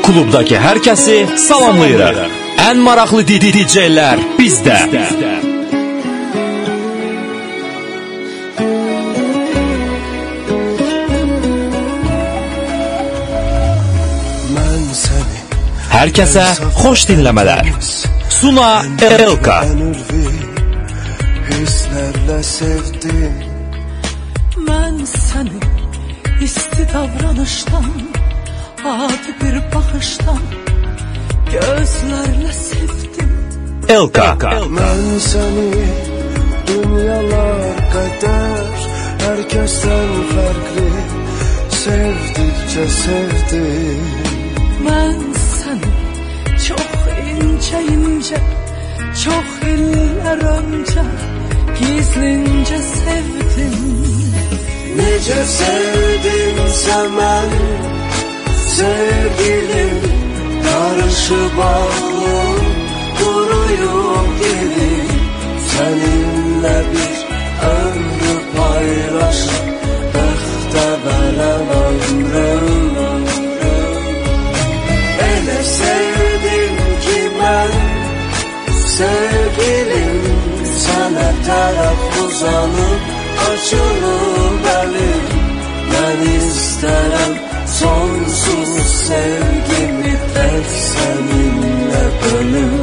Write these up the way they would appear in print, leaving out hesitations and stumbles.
klubdakı hər kəsi salamlayırıq. Ən maraqlı DJ-lər bizdə. Hər kəsə xoş dinləmələr. Suna Elka. Hislərlə sevdim. Mən səni isti davranışdan, adi bir baxışdan, gözlərlə sevdim. Elka. Mən səni dünyalar qədər, hər kəsdən fərqli sevdikcə sevdim. Mən səni çox incə, çox illər öncə gizlincə sevdim. Necə sevdimsə mən, sevgilim, qarışıb ağlım, quruyub dilim. Səninlə bir ömrü paylaşıb, bəxtə verən ömrüm. Elə sevdim ki mən, sevgilim, sənə tərəf uzanıb, açılıb əlim. Mən istərəm sonsuz sevgimi tək səninlə bölüm.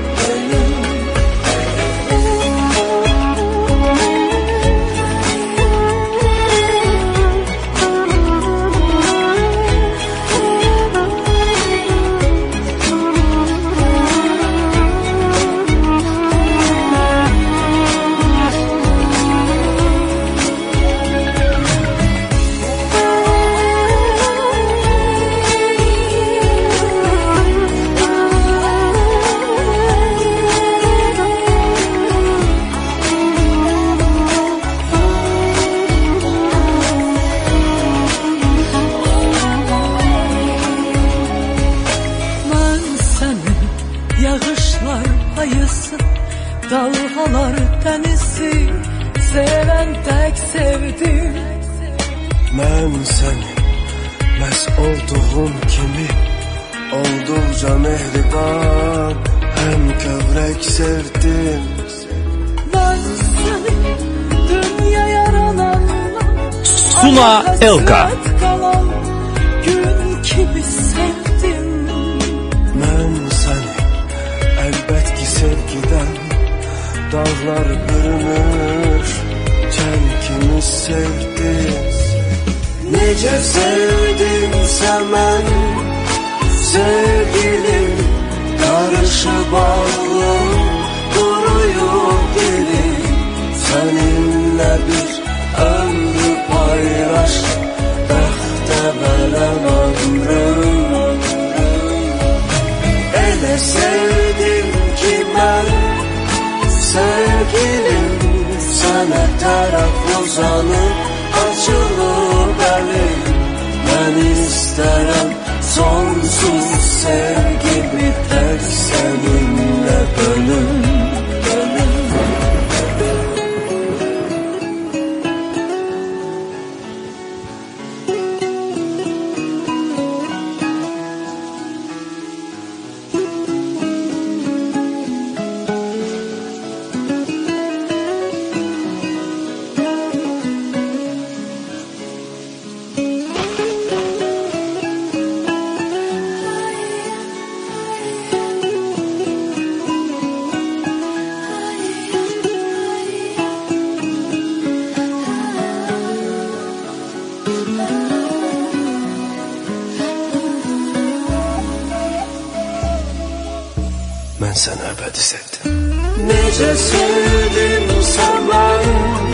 Dalğalar dənizi sevən tək sevdim. Mən səni məhz olduğum kimi, olduqca mehriban, həm kövrək sevdim. Mən səni dünya yaranandan, Suna Elka. qalan gün kimi sevdim. Mən səni əlbət ki sevgidən, dağlar bürünür, çən kimi sevdim. Necə sevdimsə mən, sevgilim, qarışıb ağlım, quruyub dilim. Səninlə bir ömrü paylaşıb, bəxtə verən ömrüm. Elə sevdim ki mən, sevgilim, sənə tərəf uzanıb, açılıb əlim. Mən istərəm sonsuz sevgimi tək səninlə bölüm. Mən səni əbədi sevdim. Necə sevdimsə mən,